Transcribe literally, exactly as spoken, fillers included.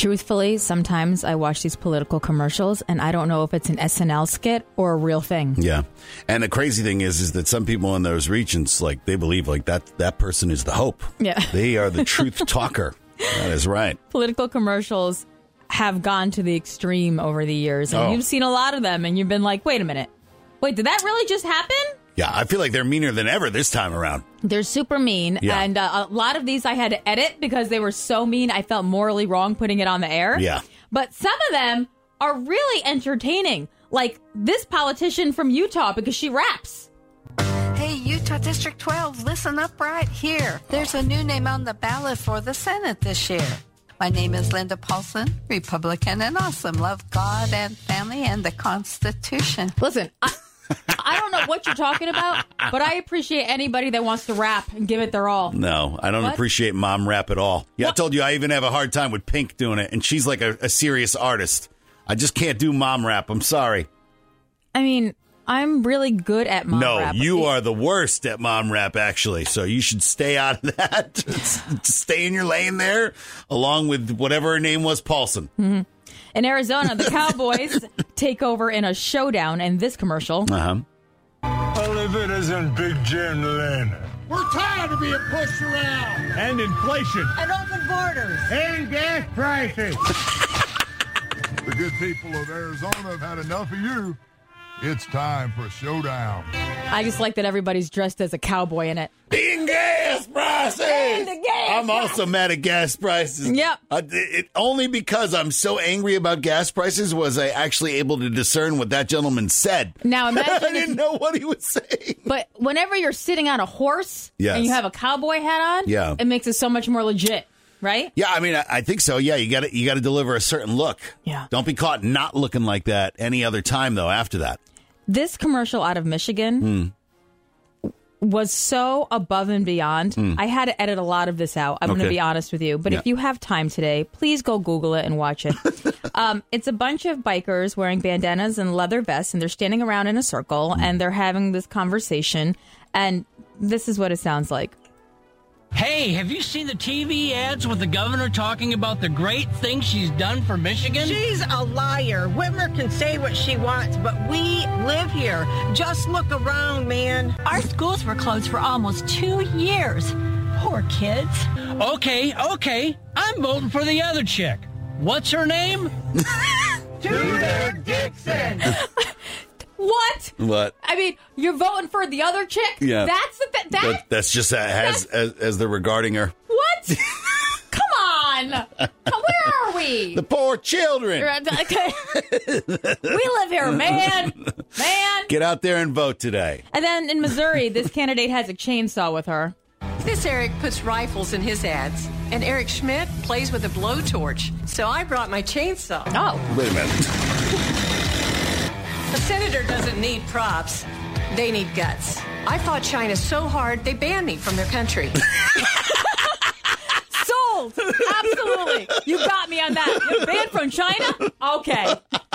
Truthfully, sometimes I watch these political commercials and I don't know if it's an S N L skit or a real thing. Yeah. And the crazy thing is, is that some people in those regions, like, they believe like that, that person is the hope. Yeah. They are the truth talker. That is right. Political commercials have gone to the extreme over the years, and Oh. you've seen a lot of them, and you've been like, wait a minute. Wait, did that really just happen? Yeah, I feel like they're meaner than ever this time around. They're super mean, Yeah. and uh, a lot of these I had to edit because they were so mean I felt morally wrong putting it on the air. Yeah. But some of them are really entertaining, like this politician from Utah because she raps. Hey, Utah District twelve, listen up right here. There's a new name on the ballot for the Senate this year. My name is Linda Paulson, Republican and awesome. Love God and family and the Constitution. Listen, I, I don't know what you're talking about, but I appreciate anybody that wants to rap and give it their all. No, I don't What? appreciate mom rap at all. Yeah, What? I told you I even have a hard time with Pink doing it, and she's like a, a serious artist. I just can't do mom rap. I'm sorry. I mean, I'm really good at mom no, rap. you are the worst at mom rap, actually. So you should stay out of that. Stay in your lane there, along with whatever her name was, Paulson. Mm-hmm. In Arizona, the Cowboys take over in a showdown in this commercial. Uh-huh. Well, if it isn't Big Jim Lynn. We're tired of being pushed around. And inflation. And open borders. And gas prices. The good people of Arizona have had enough of you. It's time for a showdown. I just like that everybody's dressed as a cowboy in it. In gas prices. And the gas I'm also mad at gas prices. Yep. Uh, it, only because I'm so angry about gas prices was I actually able to discern what that gentleman said. Now imagine I if didn't you- know what he was saying. But whenever you're sitting on a horse Yes. and you have a cowboy hat on, Yeah. it makes it so much more legit, right? Yeah, I mean, I, I think so. Yeah, you got to you got to deliver a certain look. Yeah. Don't be caught not looking like that any other time though. After that, This commercial out of Michigan was so above and beyond. I had to edit a lot of this out. I'm going Okay. to be honest with you. But Yeah. if you have time today, please go Google it and watch it. um, it's a bunch of bikers wearing bandanas and leather vests, and they're standing around in a circle, and they're having this conversation. And this is what it sounds like. Hey, have you seen the T V ads with the governor talking about the great things she's done for Michigan? She's a liar. Whitmer can say what she wants, but we live here. Just look around, man. Our schools were closed for almost two years. Poor kids. Okay, okay. I'm voting for the other chick. What's her name? Tudor Dixon. What? what? I mean, you're voting for the other chick? Yeah. That's the th- that? That, that's just as, as as they're regarding her. What? Come on. Where are we? The poor children. Okay. We live here, man. Man. Get out there and vote today. And then in Missouri, this candidate has a chainsaw with her. This Eric puts rifles in his ads, and Eric Schmidt plays with a blowtorch. So I brought my chainsaw. Oh. Wait a minute. A senator doesn't need props. They need guts. I fought China so hard, they banned me from their country. Sold. Absolutely. You got me on that. You're banned from China? Okay.